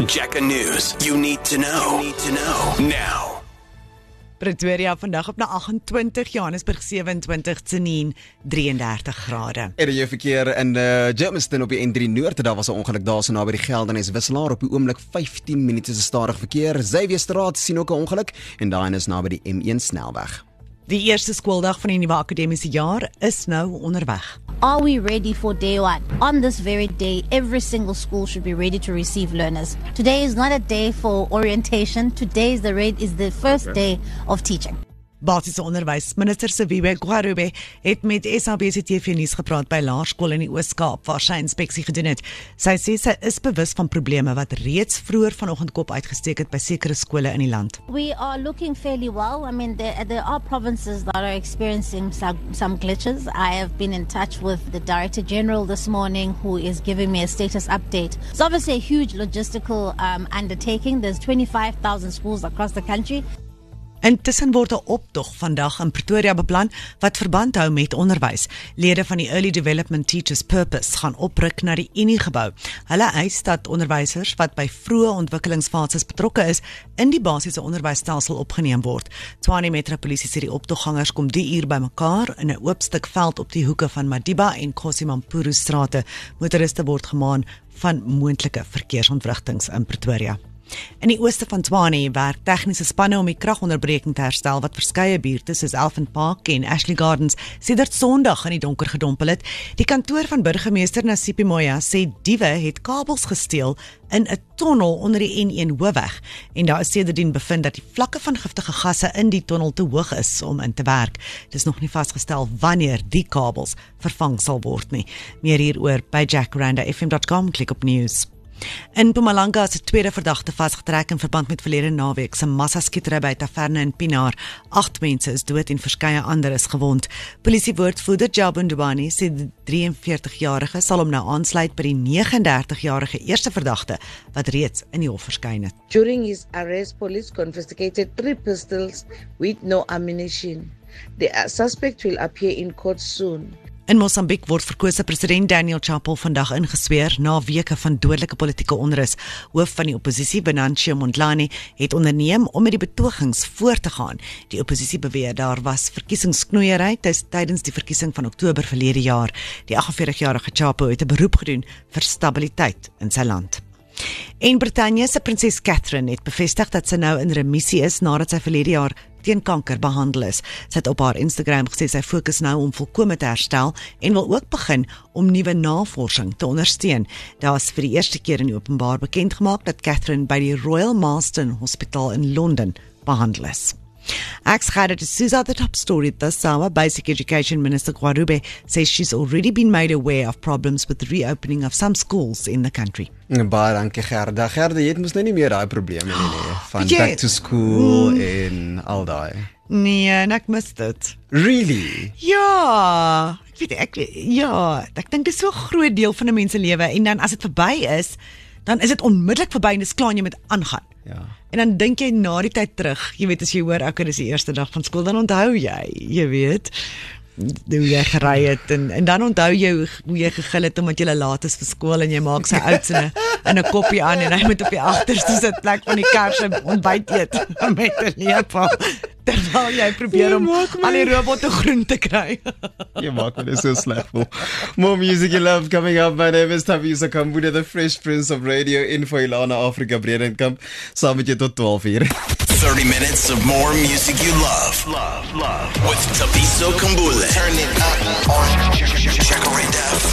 Jacka News. You need to know. Now. Pretoria vandag op na 28, Johannesburg 27, Tsenin 33 grade. En jy verkeer in Germiston op die N3 Noord, daar was 'n ongeluk daar so naby die Geldenhuys Wisselaar op die oomblik 15 minute se stadig verkeer. Xavierstraat sien ook 'n ongeluk en daar is naby die M1 snelweg. Die eerste skooldag van die nuwe akademiese jaar is nou onderweg. Are we ready for day one? On this very day, every single school should be ready to receive learners. Today is not a day for orientation. Today is the first day of teaching. Basiese onderwysminister Siviwe Gwarube het met SABC-TV nuus gepraat by laerskool in die Oos-Kaap waar sy inspeksie gedoen het. Sy sê sy is bewus van probleme wat reeds vroeër vanoggend kop uitgesteek het by sekere skole in die land. We are looking fairly well. I mean, there are provinces that are experiencing some glitches. I have been in touch with the Director General this morning who is giving me a status update. It's obviously a huge logistical undertaking. There's 25,000 schools across the country. Intussen word 'n optog vandag in Pretoria beplan wat verband hou met onderwys. Lede van die Early Development Teachers Purpose gaan opruk na die Unie-gebou. Hulle eis dat onderwysers wat by vroeë ontwikkelingsfases betrokke is, in die basiese onderwysstelsel opgeneem word. Tshwane Metropolisie sê die optoggangers kom die uur bymekaar in 'n oop stuk veld op die hoeke van Madiba en Kosimampuru strate. Motoriste word gemaan van moontlike verkeersontwrigtings in Pretoria. In die ooste van Tshwane werk tegniese spanne om die kragonderbreking te herstel wat verskeie buurte soos Elephant Park en Ashley Gardens sedert Sondag in die donker gedompel het. Die kantoor van burgemeester Nasipi Moya sê diewe het kabels gesteel in 'n tonnel onder die N1 hoofweg en daar is sedertdien bevind dat die vlakke van giftige gasse in die tonnel te hoog is om in te werk. Dit is nog nie vasgestel wanneer die kabels vervang sal word nie. Meer hieroor by jackrandafm.com, klik op news. In Mpumalanga is 'n tweede verdagte vasgetrek in verband met verlede naweek se massaskietery by 'n taverne in Pienaar. 8 mense is dood en verskeie ander is gewond. Polisiewoordvoerder Jabu Ndubani sê die 43-jarige sal hom nou aansluit by die 39-jarige eerste verdagte wat reeds in die hof verskyn het. During his arrest, police confiscated 3 pistols with no ammunition. The suspect will appear in court soon. In Mosambik word verkose president Daniel Chapo vandag ingesweer na weke van dodelike politieke onrus. Hoof van die oppositie, Venancio Mondlane, het onderneem om met die betogings voort te gaan. Die oppositie beweer daar was verkiesingsknoeiery tydens die verkiesing van Oktober verlede jaar. Die 48-jarige Chapo het 'n beroep gedoen vir stabiliteit in sy land. En Brittanje se prinses Catherine het bevestig dat sy nou in remissie is nadat sy verlede jaar teen kanker behandel is. Sy het op haar Instagram gesê sy fokus nou om volkome te herstel en wil ook begin om nuwe navorsing te ondersteun. Daar is vir die eerste keer in die openbaar bekend gemaak dat Catherine by die Royal Marsden Hospital in Londen behandel is. Ek's Gerard de Souza, the top story this hour. Basic Education Minister Gwarube says she's already been made aware of problems with the reopening of some schools in the country. Baie dankie Gerda. Gerda, jy het mos nou nie meer daai probleme nie, van back to school en al daai. Nee, en ek mis dit. Really? Ja, ek dink dit is so 'n groot deel van 'n mens se lewe en dan as dit verby is, dan is dit onmiddellik verby en dis klaar en jy moet aangaan. Ja. En dan dink jy na die tyd terug, jy weet as jy hoor ek dis die eerste dag van skool, dan onthou jy weet hoe jy gery het en dan onthou jy hoe jy gegil het omdat jy laat is vir skool en jy maak sy oudste in 'n koppie aan en hy moet op die agterste sitplek van die kar se ontbyt eet met 'n lepel terwyl jy probeer om al die robotte groen te kry. Jy maak my so sleg voel. More music you love coming up. My name is Thabiso Kambuda, the Fresh Prince of Radio in for Ilana Afrika Bredenkamp. Saam met jou tot 12 uur. 30 minutes of more music you love. With Thabiso Kambuda. Turn it up on Jacka